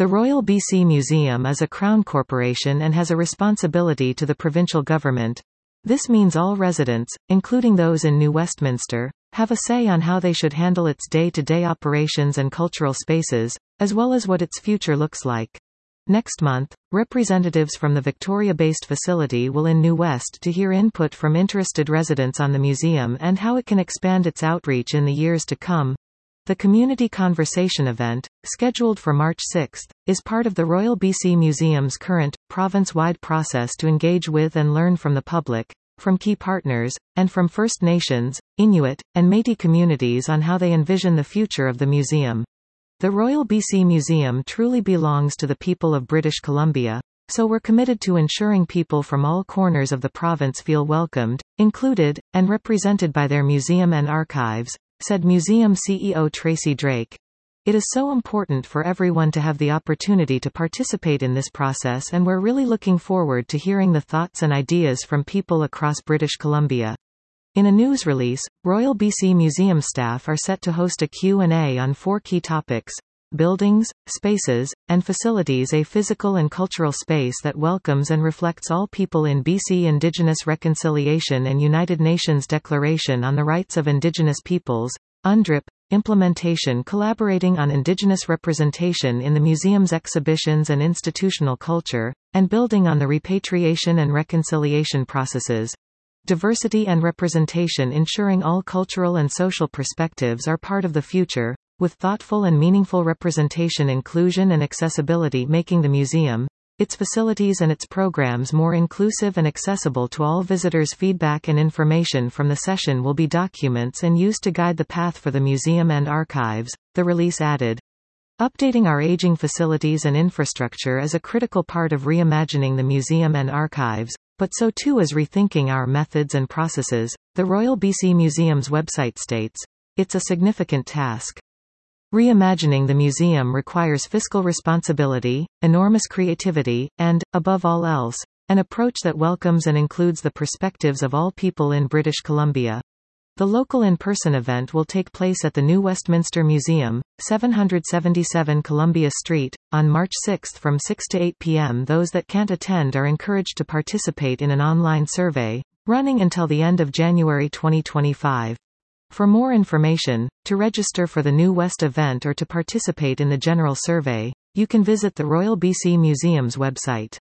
The Royal BC Museum is a Crown corporation and has a responsibility to the provincial government. This means all residents, including those in New Westminster, have a say on how they should handle its day-to-day operations and cultural spaces, as well as what its future looks like. Next month, representatives from the Victoria-based facility will in New West to hear input from interested residents on the museum and how it can expand its outreach in the years to come. The Community Conversation event, scheduled for March 6, is part of the Royal BC Museum's current, province-wide process to engage with and learn from the public, from key partners, and from First Nations, Inuit, and Métis communities on how they envision the future of the museum. The Royal BC Museum truly belongs to the people of British Columbia, so we're committed to ensuring people from all corners of the province feel welcomed, included, and represented by their museum and archives, said Museum CEO Tracy Drake. It is so important for everyone to have the opportunity to participate in this process, and we're really looking forward to hearing the thoughts and ideas from people across British Columbia. In a news release, Royal BC Museum staff are set to host a Q&A on 4 key topics: buildings, spaces, and facilities, a physical and cultural space that welcomes and reflects all people in BC, Indigenous reconciliation and United Nations Declaration on the Rights of Indigenous Peoples, UNDRIP, implementation, collaborating on Indigenous representation in the museum's exhibitions and institutional culture, and building on the repatriation and reconciliation processes. Diversity and representation, ensuring all cultural and social perspectives are part of the future, with thoughtful and meaningful representation, inclusion and accessibility, making the museum, its facilities and its programs more inclusive and accessible to all visitors. Feedback and information from the session will be documents and used to guide the path for the museum and archives, the release added. Updating our aging facilities and infrastructure is a critical part of reimagining the museum and archives, but so too is rethinking our methods and processes, the Royal BC Museum's website states. It's a significant task. Reimagining the museum requires fiscal responsibility, enormous creativity, and, above all else, an approach that welcomes and includes the perspectives of all people in British Columbia. The local in-person event will take place at the New Westminster Museum, 777 Columbia Street, on March 6 from 6 to 8 p.m. Those that can't attend are encouraged to participate in an online survey, running until the end of January 2025. For more information, to register for the New West event or to participate in the general survey, you can visit the Royal BC Museum's website.